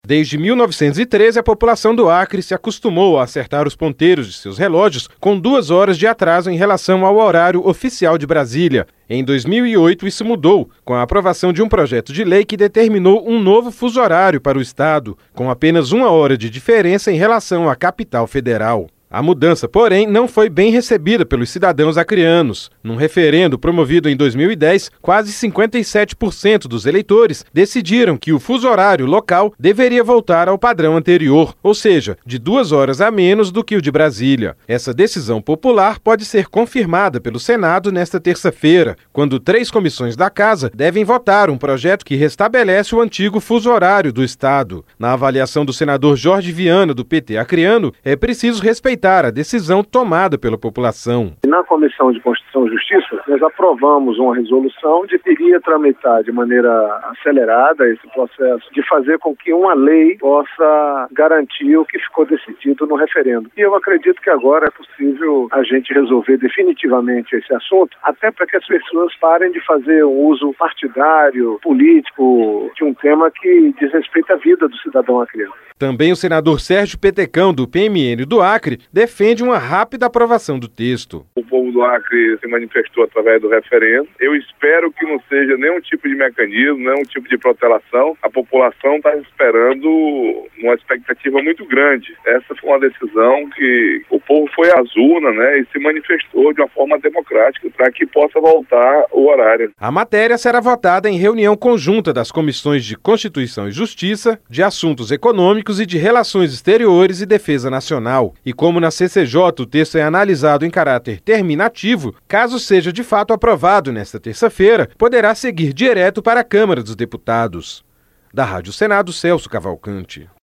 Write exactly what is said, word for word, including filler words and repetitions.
Desde mil novecentos e treze, a população do Acre se acostumou a acertar os ponteiros de seus relógios com duas horas de atraso em relação ao horário oficial de Brasília. Em dois mil e oito, isso mudou, com a aprovação de um projeto de lei que determinou um novo fuso horário para o estado, com apenas uma hora de diferença em relação à capital federal. A mudança, porém, não foi bem recebida pelos cidadãos acreanos. Num referendo promovido em dois mil e dez, quase cinquenta e sete por cento dos eleitores decidiram que o fuso horário local deveria voltar ao padrão anterior, ou seja, de duas horas a menos do que o de Brasília. Essa decisão popular pode ser confirmada pelo Senado nesta terça-feira, quando três comissões da Casa devem votar um projeto que restabelece o antigo fuso horário do estado. Na avaliação do senador Jorge Viana, do P T acreano, é preciso respeitar a decisão tomada pela população. Na Comissão de Constituição e Justiça, nós aprovamos uma resolução de que iria tramitar de maneira acelerada esse processo, de fazer com que uma lei possa garantir o que ficou decidido no referendo. E eu acredito que agora é possível a gente resolver definitivamente esse assunto, até para que as pessoas parem de fazer um uso partidário, político, de um tema que diz respeito à vida do cidadão acreano. Também o senador Sérgio Petecão, do P M N do Acre, defende uma rápida aprovação do texto. O povo do Acre se manifestou através do referendo. Eu espero que não seja nenhum tipo de mecanismo, nenhum tipo de protelação. A população está esperando uma expectativa muito grande. Essa foi uma decisão que o povo foi às urnas, né, e se manifestou de uma forma democrática para que possa voltar o horário. A matéria será votada em reunião conjunta das comissões de Constituição e Justiça, de Assuntos Econômicos e de Relações Exteriores e Defesa Nacional. E como na C C J o texto é analisado em caráter terminativo, caso seja de fato aprovado nesta terça-feira, poderá seguir direto para a Câmara dos Deputados. Da Rádio Senado, Celso Cavalcante.